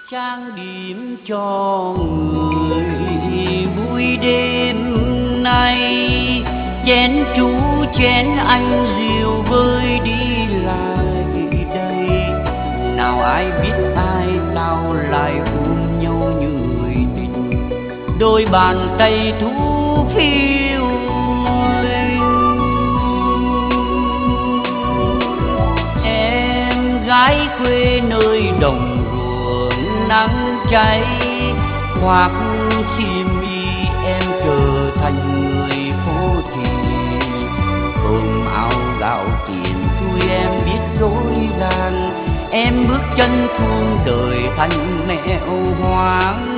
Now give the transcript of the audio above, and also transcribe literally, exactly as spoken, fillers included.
trang điểm cho người vui đêm nay, chén chú chén anh rượu vơi đi lại đây. Nào ai biết ai sao lại ôm nhau như người tình, đôi bàn tay thu phiêu linh. Em gái quê nơi đồng ruộng nắng cháy, khoác xiêm y em trở thành người phố thị. Cơm áo gạo tiền xui em biết dối gian, em bước chân chuông đời thành mẹ hoang.